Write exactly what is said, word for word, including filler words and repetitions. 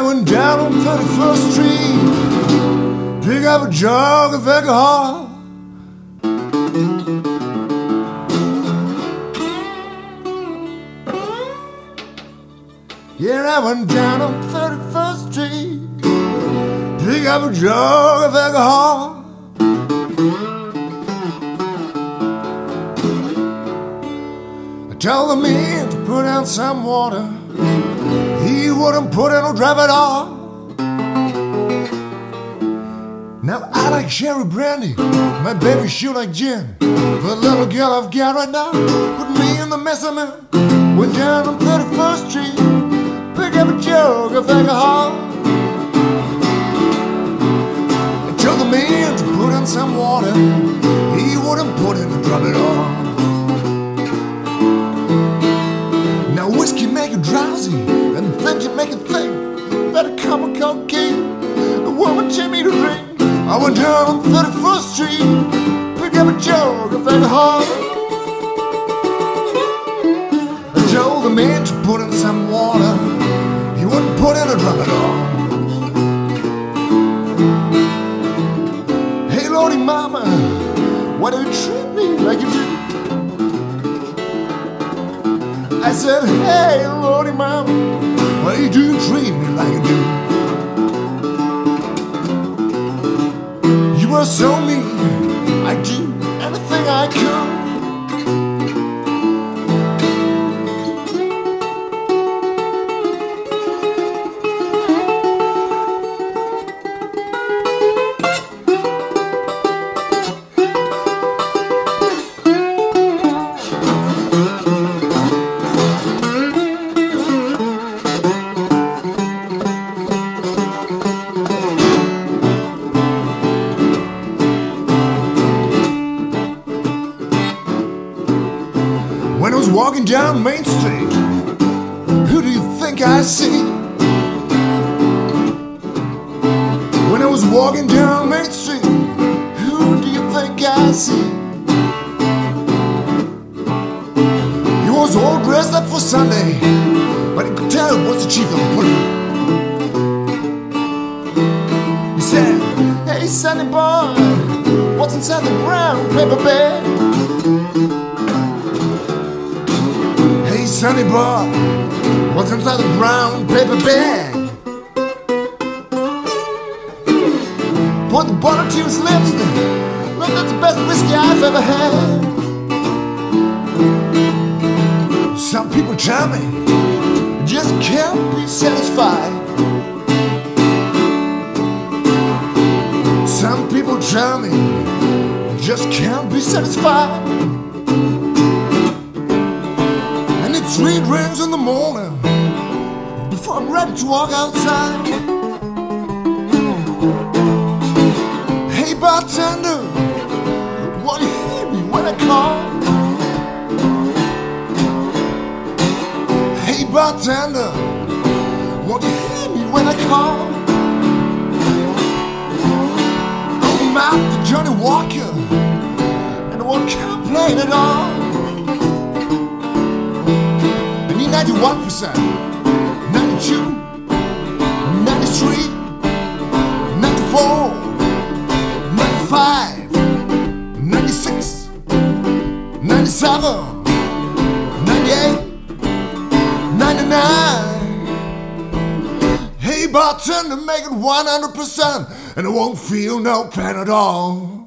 went down on thirty-first Street, pick up a jug of alcohol. Yeah, I went down on thirty-first Street, pick up a jug of alcohol. I told the man to put out some water, he wouldn't put in no drop at all. Now I like cherry brandy, my baby she like gin. The little girl I've got right now put me in the mess I'm in. Went down on thirty-first Street, pick up a jug of alcohol. I told the man to put in some water, he wouldn't put in a drop at all. Now whiskey make you drowsy, and then you make you think. Better come a cocaine, the woman Jimmy to drink. I went down on thirty-first Street, picked up a jug of alcohol. I told the man to put in some water, he wouldn't put in a drop at all. Hey Lordy mama, why do you treat me like you do? I said, hey Lordy mama, why do you treat me like you do? You were so mean, I'd do anything I could. When I was walking down Main Street, who do you think I see? When I was walking down Main Street, who do you think I see? He was all dressed up for Sunday, but you could tell it was the chief of the police. He said, hey Sonny boy, what's inside the brown paper bag? Hey Sonny boy, what's inside the brown paper bag? Put the bottle to his lips, look, that's the best whiskey I've ever had. Some people tell me, just can't be satisfied. Some people tell me, just can't be satisfied. Three drinks in the morning before I'm ready to walk outside. Hey bartender, won't you hear me when I call? Hey bartender, won't you hear me when I call? I'm out to Johnny Walker, and I won't complain at all. ninety-one percent, ninety-two, ninety-three, ninety-four, ninety-five, ninety-six, ninety-seven, ninety-eight, ninety-nine. Hey bartender, make it one hundred percent, and I won't feel no pain at all.